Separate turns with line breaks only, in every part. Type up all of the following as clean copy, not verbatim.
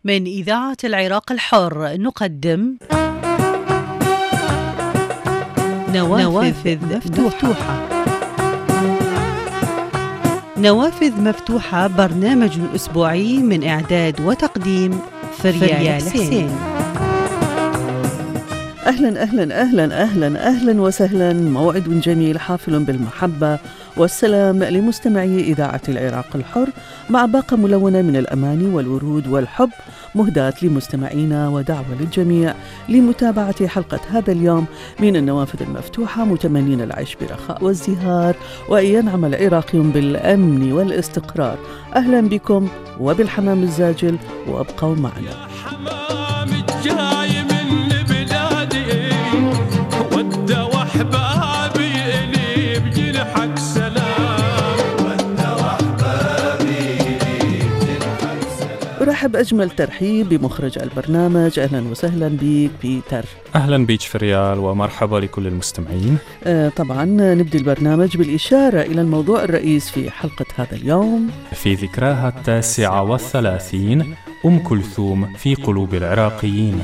من إذاعة العراق الحر نقدم نوافذ مفتوحة. نوافذ مفتوحة برنامج أسبوعي من إعداد وتقديم فريال حسين.
أهلا أهلا أهلا أهلا أهلا وسهلا. موعد جميل حافل بالمحبة والسلام لمستمعي إذاعة العراق الحر، مع باقة ملونة من الأماني والورود والحب مهداة لمستمعينا، ودعوة للجميع لمتابعة حلقة هذا اليوم من النوافذ المفتوحة، متمنين العيش برخاء وازدهار وأن ينعم العراقي بالأمن والاستقرار. أهلا بكم وبالحمام الزاجل، وابقوا معنا. أرحب أجمل ترحيب بمخرج البرنامج. أهلا وسهلا بك بيتر.
أهلا بيك فريال، ومرحبا لكل المستمعين.
طبعا نبدأ البرنامج بالإشارة إلى الموضوع الرئيس في حلقة هذا اليوم.
في ذكراها 39 أم كلثوم في قلوب العراقيين.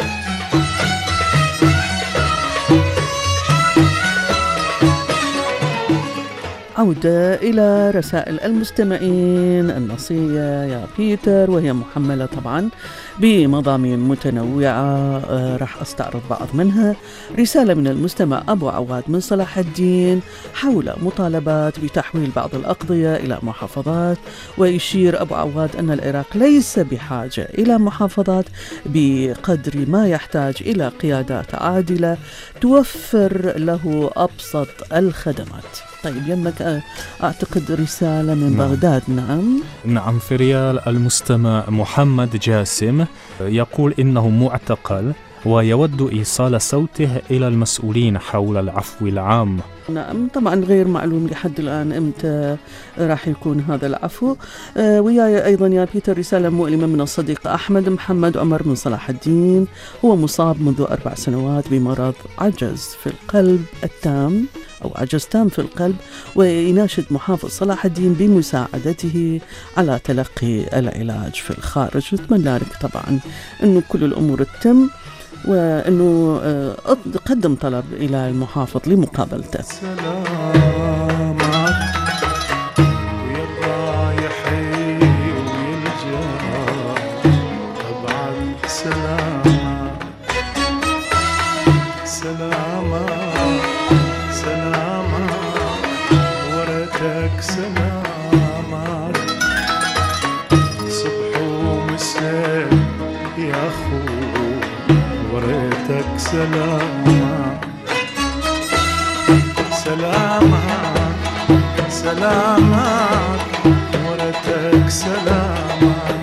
عودة إلى رسائل المستمعين النصية يا بيتر، وهي محملة طبعا بمضامين متنوعة. راح أستعرض بعض منها. رسالة من المستمع أبو عواد من صلاح الدين حول مطالبات بتحويل بعض الأقضية إلى محافظات، ويشير أبو عواد أن العراق ليس بحاجة إلى محافظات بقدر ما يحتاج إلى قيادات عادلة توفر له أبسط الخدمات. طيب يمك أعتقد رسالة من بغداد.
نعم فريال. المستمع محمد جاسم يقول إنه معتقل ويود إيصال صوته إلى المسؤولين حول العفو العام.
نعم طبعا غير معلوم لحد الآن إمتى راح يكون هذا العفو. وياي أيضا يا بيتر رسالة مؤلمة من الصديق أحمد محمد عمر من صلاح الدين. هو مصاب منذ 4 سنوات بمرض عجز في القلب التام أو عجز تام في القلب، ويناشد محافظ صلاح الدين بمساعدته على تلقي العلاج في الخارج. نتمنى لك طبعا أنه كل الأمور تتم، وأنه قدم طلب إلى المحافظ لمقابلته.
سلامات ورتك سلامات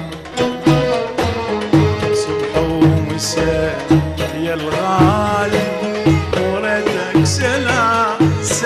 صبح ومساء يا الغالي ورتك سلامات.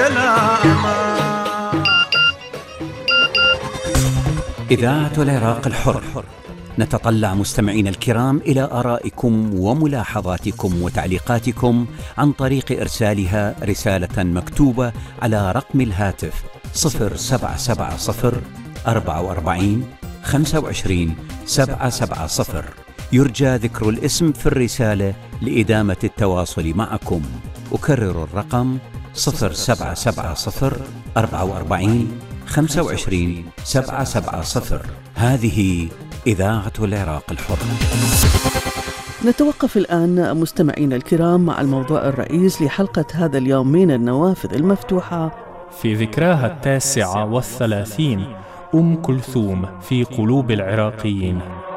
إذاعة العراق الحر، نتطلع مستمعين الكرام إلى آرائكم وملاحظاتكم وتعليقاتكم عن طريق إرسالها رسالة مكتوبة على رقم الهاتف 0770 44 25 770. يرجى ذكر الاسم في الرسالة لإدامة التواصل معكم. أكرر الرقم 0770 44 25 770. هذه إذاعة العراق الحر.
نتوقف الآن مستمعين الكرام مع الموضوع الرئيس لحلقة هذا اليوم من النوافذ المفتوحة.
في ذكراها 39 أم كلثوم في قلوب العراقيين.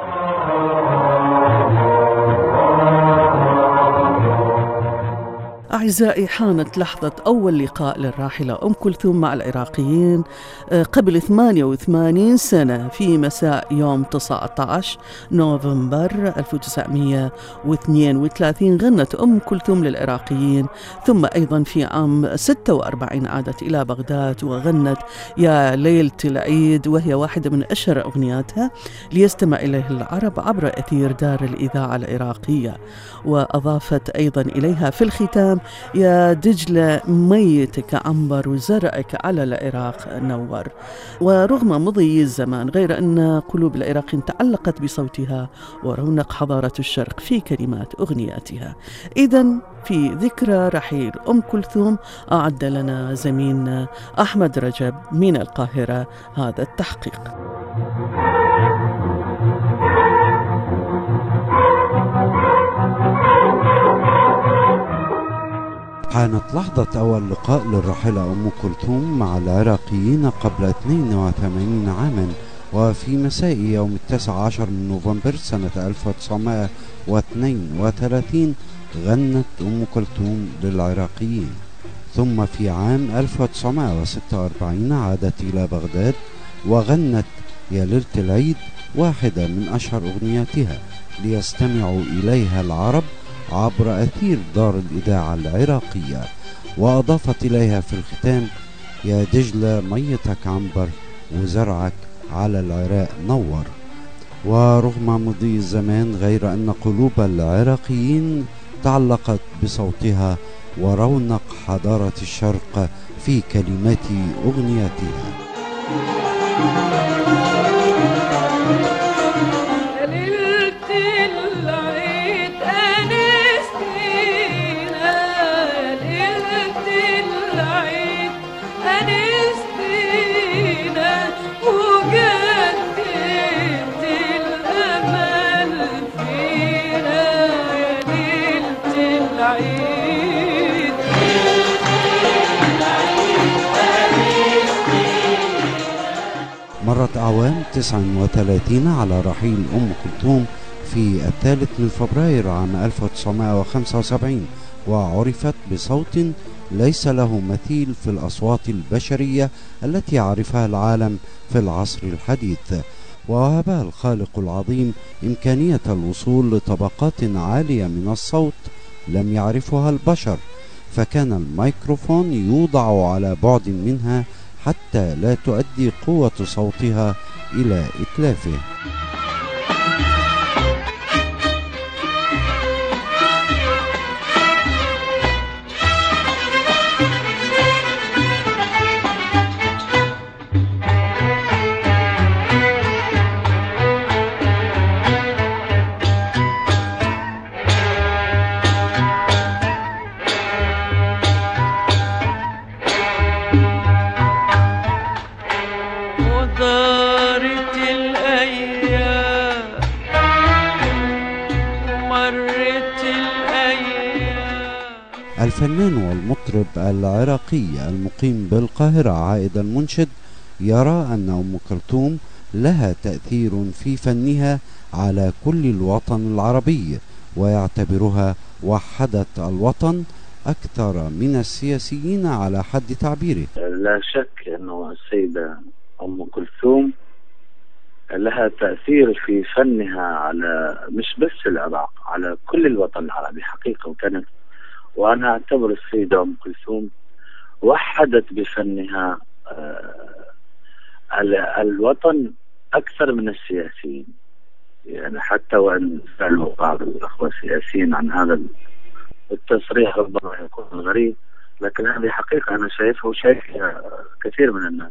أعزائي، حانت لحظة أول لقاء للراحلة أم كلثوم مع العراقيين قبل 88 سنة في مساء يوم 19 نوفمبر 1932. غنت أم كلثوم للعراقيين، ثم أيضا في عام 46 عادت إلى بغداد وغنت يا ليلة العيد، وهي واحدة من أشهر أغنياتها ليستمع إليه العرب عبر أثير دار الإذاعة العراقية. وأضافت أيضا إليها في الختام يا دجلة ميتك عنبر وزرعك على العراق نور. ورغم مضي الزمان غير أن قلوب العراقيين تعلقت بصوتها ورونق حضارة الشرق في كلمات أغنياتها. إذن في ذكرى رحيل أم كلثوم أعد لنا زميلنا أحمد رجب من القاهرة هذا التحقيق.
كانت لحظة أول لقاء للراحلة أم كلثوم مع العراقيين قبل 82 عاما، وفي مساء يوم 19 من نوفمبر سنة 1932 غنت أم كلثوم للعراقيين. ثم في عام 1946 عادت إلى بغداد وغنت يا ليلة العيد، واحدة من أشهر أغنياتها، ليستمعوا إليها العرب عبر أثير دار الإذاعة العراقية. وأضافت إليها في الختام يا دجلة ميتك عنبر وزرعك على العراق نور. ورغم مضي الزمان غير أن قلوب العراقيين تعلقت بصوتها ورونق حضارة الشرق في كلمات أغنياتها. مرت أعوام 39 على رحيل أم كلثوم في 3 فبراير عام 1975، وعرفت بصوت ليس له مثيل في الأصوات البشرية التي يعرفها العالم في العصر الحديث. ووهبها الخالق العظيم إمكانية الوصول لطبقات عالية من الصوت لم يعرفها البشر، فكان الميكروفون يوضع على بعد منها حتى لا تؤدي قوة صوتها إلى إتلافه. الفنان والمطرب العراقي المقيم بالقاهرة عائد المنشد يرى أن أم كلثوم لها تأثير في فنها على كل الوطن العربي، ويعتبرها وحدت الوطن أكثر من السياسيين على حد تعبيره.
لا شك أنه السيدة أم كلثوم لها تأثير في فنها على مش بس العراق، على كل الوطن العربي حقيقة. وكانت، وأنا أعتبر السيدة أم كلثوم وحدت بفنها الوطن أكثر من السياسيين. يعني حتى وأن سألوا بعض الأخوة السياسيين عن هذا التصريح ربما يكون غريب، لكن هذه حقيقة أنا شايفها وشايفها كثير من الناس.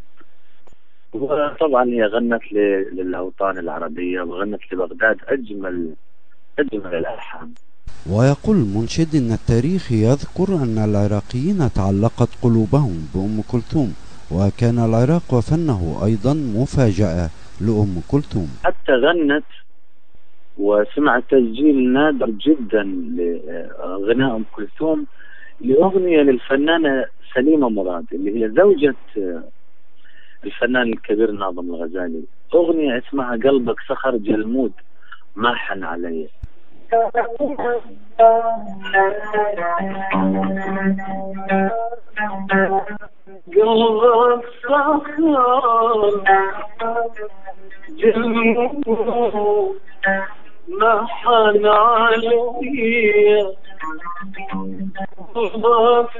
وطبعا هي غنت للأوطان العربية وغنت لبغداد أجمل الألحان.
ويقول المنشد إن التاريخ يذكر أن العراقيين تعلقت قلوبهم بأم كلثوم، وكان العراق وفنه أيضا مفاجأة لأم كلثوم.
حتى غنت وسمعت تسجيل نادر جدا لغناء أم كلثوم لأغنية للفنانة سليمة مراد اللي هي زوجة الفنان الكبير ناظم الغزالي، أغنية اسمها قلبك صخر جلمود ما حن علي. قلبك صخر جلمود ما حن علي، قلبك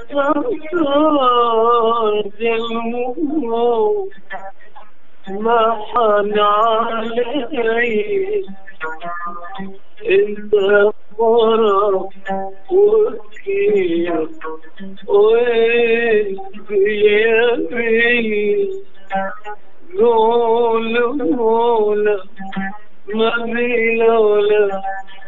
صخر جلمود ما حن علي، انت فرق وكيل
لا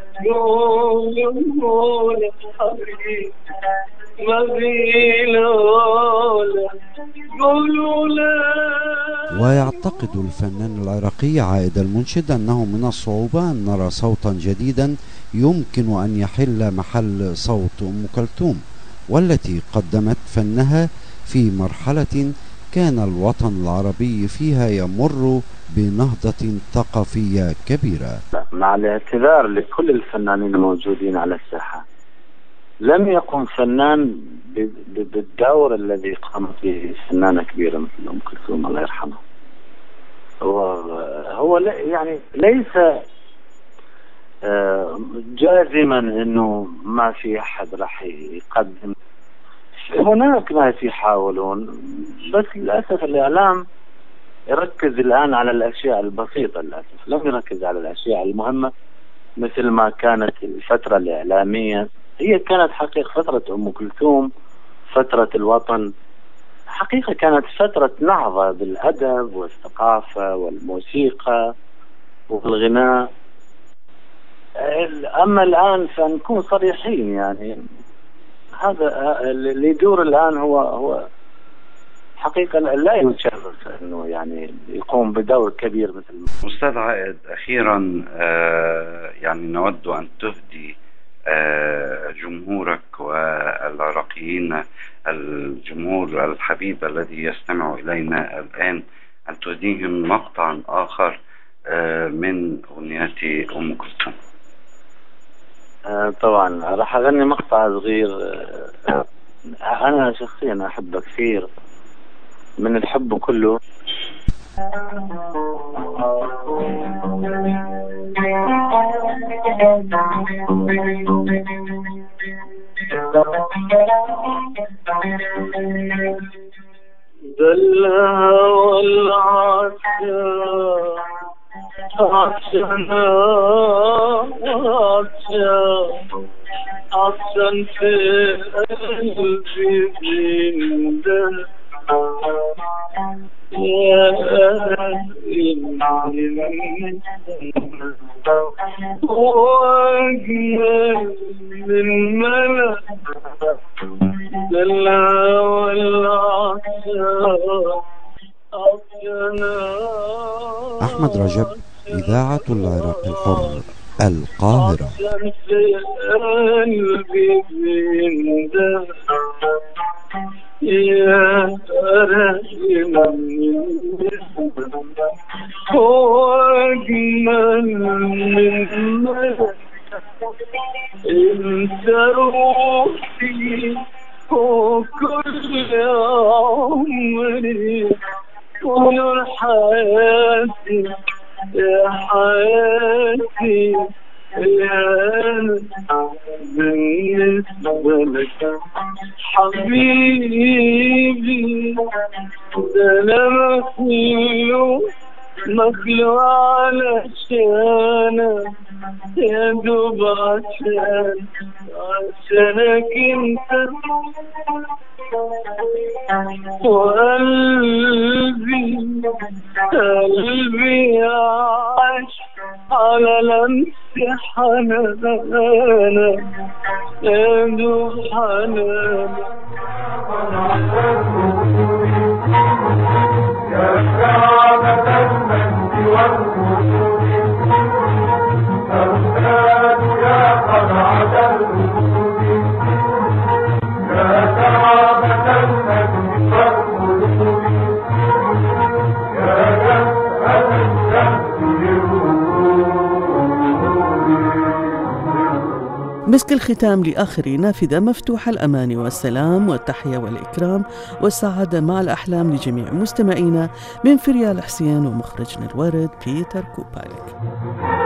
قولوا لا حبيبي ما في لولا قولوا لا.
ويعتقد الفنان العراقي عائد المنشد أنه من الصعوبة أن نرى صوتا جديدا يمكن أن يحل محل صوت أم كلثوم، والتي قدمت فنها في مرحلة كان الوطن العربي فيها يمر بنهضة ثقافية كبيرة.
مع الاعتذار لكل الفنانين الموجودين على الساحة، لم يقم فنان بالدور الذي قامت به فنانة كبيرة مثل أم كلثوم الله يرحمها. هو يعني ليس جازما انه ما في احد راح يقدم، هناك ناس يحاولون، بس للاسف الاعلام يركز الان على الاشياء البسيطه، للاسف لم يركز على الاشياء المهمه مثل ما كانت الفتره الاعلاميه. هي كانت حقيقه فتره ام كلثوم، فتره الوطن، حقيقه كانت فتره نهضه بالادب والثقافه والموسيقى والغناء. اما الان فنكون صريحين، يعني هذا اللي يدور الان هو حقيقه لا يشرف انه يعني يقوم بدور كبير مثل.
أستاذ عائد، اخيرا يعني نود ان تهدي جمهورك والعراقيين، الجمهور الحبيب الذي يستمع الينا الان، ان تهديهم مقطعا اخر من اغنيات ام كلثوم.
طبعا راح اغني مقطع صغير. انا شخصيا احبه كثير، من الحب كله.
دلها والعشاء عشنا عشان في قلبي بندم يا وأجمل من ملك دلها والعشاء عشنا.
أحمد رجب، إذاعة العراق الحر، القاهرة.
يا رجل وأجمل من ملك انت روحي وكل عمري ونور حياتي يا حياتي يا بالنسبة لك حبيبي، ده أنا مخلوق علشانك يا دوب عشانك انت، وقلبي عاش على لمس حنانك يا دوب حنانك. يا كعبة المجد والخلود ترتاد يا قلعة الوجود، يا كعبة المجد والخلود يا كعبة الشمس.
مسك الختام لآخر نافذة مفتوحة، الأمان والسلام والتحية والإكرام والسعادة مع الأحلام لجميع مستمعينا من فريال حسين ومخرجنا الورد بيتر كوبالك.